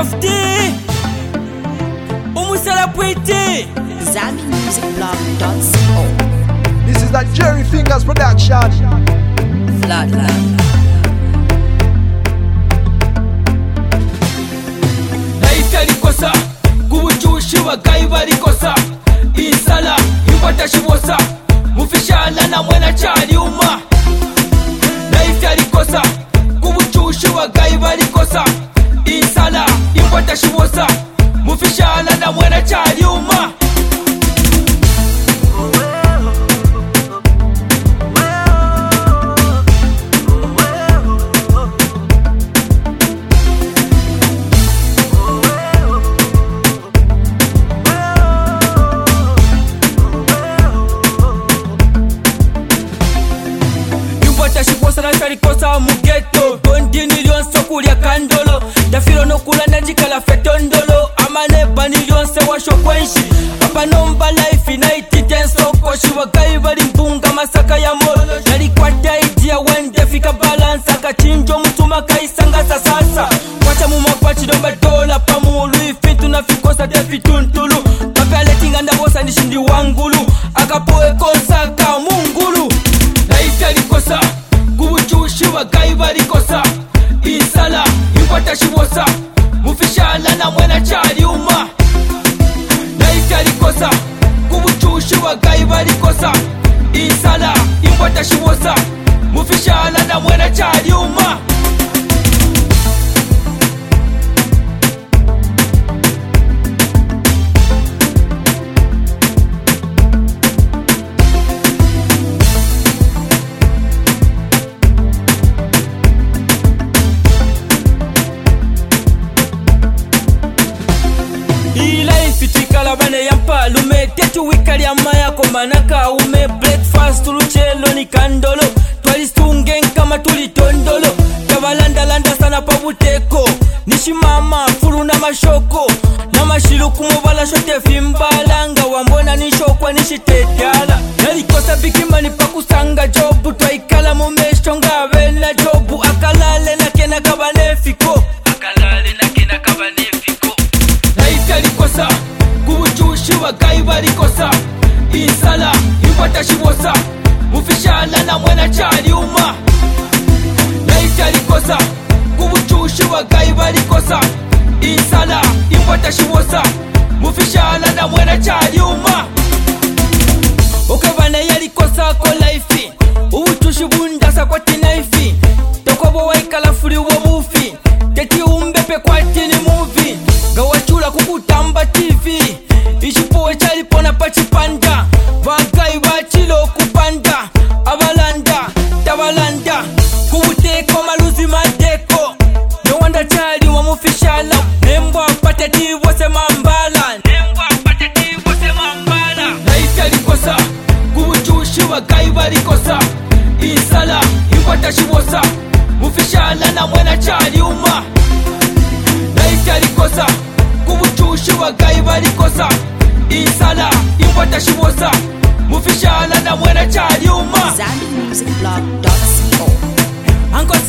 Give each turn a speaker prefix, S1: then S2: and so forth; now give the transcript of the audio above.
S1: Softy Celebrity
S2: ZambiMusicBlog.co.
S3: This is that Jerry Fingers production.
S2: Flatland.
S1: Life yalikosa kubuchushi bagayi balikosa insala ikwata shibosa mufishala na mwena chali uma. Life yalikosa kubuchushi bagayi balikosa insala ikwata shibosa mufishala na mwena chali uma. Kosa mugeto bondini lyonse kulya kandolo dafilo nokula najikala fetondolo amaneba nilyonse washo kwenshi apanomba life inaititensoko shibagayi bali mpunga masaka ya molo nalikwata idia wende fika balance akachinjo mutuma kaisanga sasasa kwacha mumakwachi domba dola pamulu ifintu nafikosa defituntulu kapaletinga ndabosa nishindi wangulu akapoe kosa ka mungulu life yalikosa kubuchushi bagayi balikosa insala ikwata shibosa mufishala na mwena chali uma. Life yalikosa kubuchushi bagayi balikosa insala ikwata shibosa mufishala na mwena chali uma. Bane yampa lume tetu wikali amaya komanaka ume breakfast tuluchelo ni kandolo twalistungen kama tulitondolo tabalanda landa sana pabuteko nishimama furu na mashoko na mashiluku mubala shote fimbalanga wambona nishokwa nishitetala nalikosa bikimani pakusanga jobu twaikala mumeshonga bena jobu akalale na kena kabanefiko Life yalikosa kubuchushi bagayi balikosa insala ikwata shibosa mufishala na mwena chali uma. Life yalikosa kubuchushi bagayi balikosa insala ikwata shibosa mufishala na mwena chali uma. Okabana yalikosa ko life ubuchushi bundasa kwati knife tokobo waikala fuli wobufi teti umbepe kwati ni movie gawachula kukutamba TV ichipowe chalipona pachipanda bagayi bachilo kupanda abalanda tabalanda kubuteko maluzi madeko nowanda chali wamufishala nembwa pateti bose mambala Life yalikosa kubuchushi bagayi balikosa insala ikwata shibosa mufishala na mwena chali uma. Life yalikosa kubuchushi bagayi balikosa insala ikwata shibosa mufishala na mwena chali uma.
S2: ZambiMusicBlog.co.